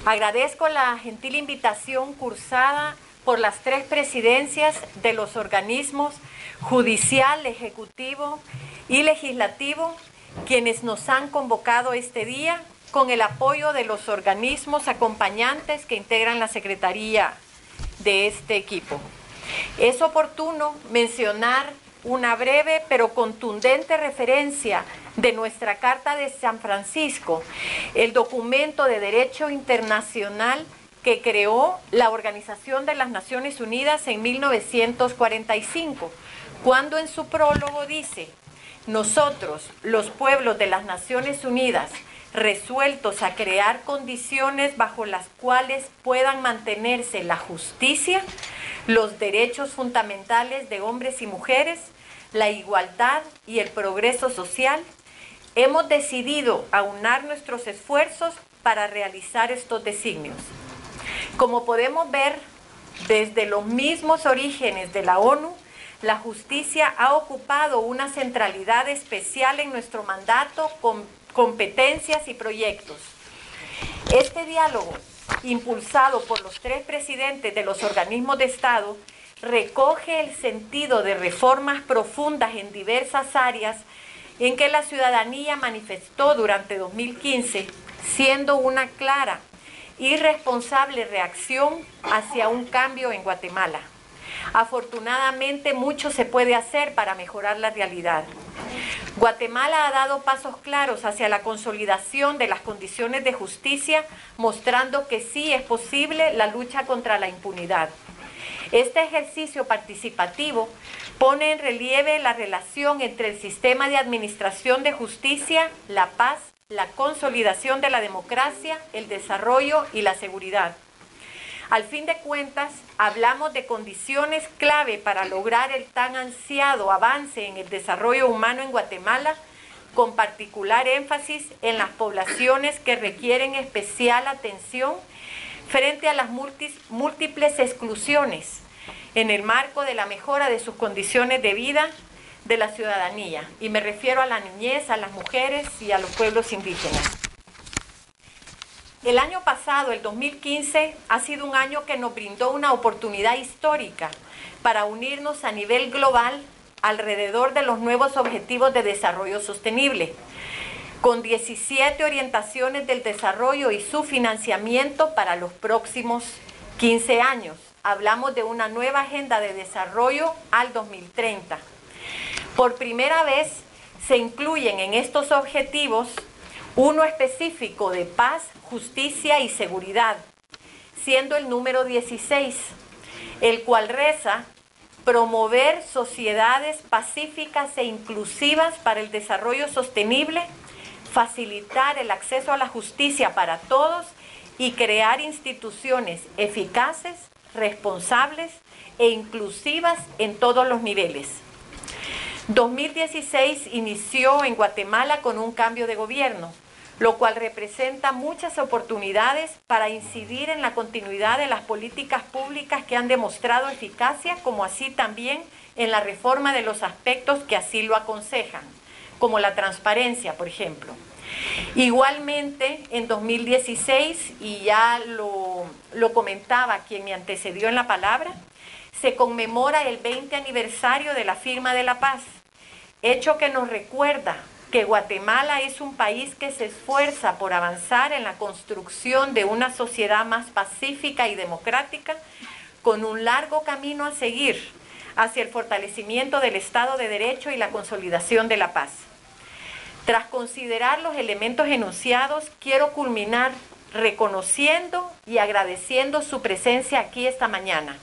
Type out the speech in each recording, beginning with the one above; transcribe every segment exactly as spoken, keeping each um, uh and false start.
Agradezco la gentil invitación cursada por las tres presidencias de los organismos judicial, ejecutivo y legislativo, quienes nos han convocado este día con el apoyo de los organismos acompañantes que integran la secretaría de este equipo. Es oportuno mencionar una breve pero contundente referencia de nuestra Carta de San Francisco, el documento de derecho internacional que creó la Organización de las Naciones Unidas en mil novecientos cuarenta y cinco, cuando en su prólogo dice: nosotros, los pueblos de las Naciones Unidas, resueltos a crear condiciones bajo las cuales puedan mantenerse la justicia, los derechos fundamentales de hombres y mujeres, la igualdad y el progreso social, hemos decidido aunar nuestros esfuerzos para realizar estos designios. Como podemos ver, desde los mismos orígenes de la ONU, la justicia ha ocupado una centralidad especial en nuestro mandato, con competencias y proyectos. Este diálogo, impulsado por los tres presidentes de los organismos de Estado, recoge el sentido de reformas profundas en diversas áreas en que la ciudadanía manifestó durante dos mil quince, siendo una clara y responsable reacción hacia un cambio en Guatemala. Afortunadamente, mucho se puede hacer para mejorar la realidad. Guatemala ha dado pasos claros hacia la consolidación de las condiciones de justicia, mostrando que sí es posible la lucha contra la impunidad. Este ejercicio participativo pone en relieve la relación entre el sistema de administración de justicia, la paz, la consolidación de la democracia, el desarrollo y la seguridad. Al fin de cuentas, hablamos de condiciones clave para lograr el tan ansiado avance en el desarrollo humano en Guatemala, con particular énfasis en las poblaciones que requieren especial atención frente a las múltiples exclusiones en el marco de la mejora de sus condiciones de vida de la ciudadanía. Y me refiero a la niñez, a las mujeres y a los pueblos indígenas. El año pasado, el dos mil quince, ha sido un año que nos brindó una oportunidad histórica para unirnos a nivel global alrededor de los nuevos objetivos de desarrollo sostenible, con diecisiete orientaciones del desarrollo y su financiamiento para los próximos quince años. Hablamos de una nueva agenda de desarrollo al dos mil treinta. Por primera vez se incluyen en estos objetivos uno específico de paz, justicia y seguridad, siendo el número dieciséis, el cual reza: promover sociedades pacíficas e inclusivas para el desarrollo sostenible, facilitar el acceso a la justicia para todos y crear instituciones eficaces, responsables e inclusivas en todos los niveles. dos mil dieciséis inició en Guatemala con un cambio de gobierno, lo cual representa muchas oportunidades para incidir en la continuidad de las políticas públicas que han demostrado eficacia, como así también en la reforma de los aspectos que así lo aconsejan, como la transparencia, por ejemplo. Igualmente, en dos mil dieciséis, y ya lo, lo comentaba quien me antecedió en la palabra, se conmemora el veinte aniversario de la firma de la paz, hecho que nos recuerda que Guatemala es un país que se esfuerza por avanzar en la construcción de una sociedad más pacífica y democrática, con un largo camino a seguir hacia el fortalecimiento del Estado de Derecho y la consolidación de la paz. Tras considerar los elementos enunciados, quiero culminar reconociendo y agradeciendo su presencia aquí esta mañana,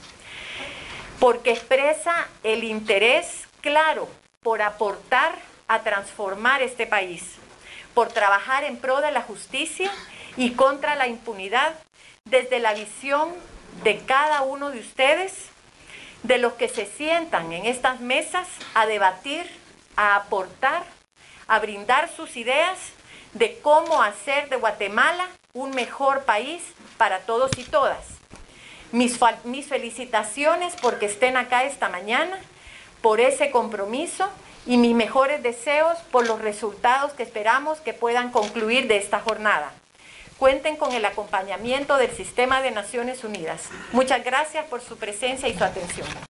porque expresa el interés claro por aportar a transformar este país, por trabajar en pro de la justicia y contra la impunidad desde la visión de cada uno de ustedes, de los que se sientan en estas mesas a debatir, a aportar, a brindar sus ideas de cómo hacer de Guatemala un mejor país para todos y todas. Mis, mis felicitaciones porque estén acá esta mañana, por ese compromiso, y mis mejores deseos por los resultados que esperamos que puedan concluir de esta jornada. cuenten con el acompañamiento del Sistema de Naciones Unidas. Muchas gracias por su presencia y su atención.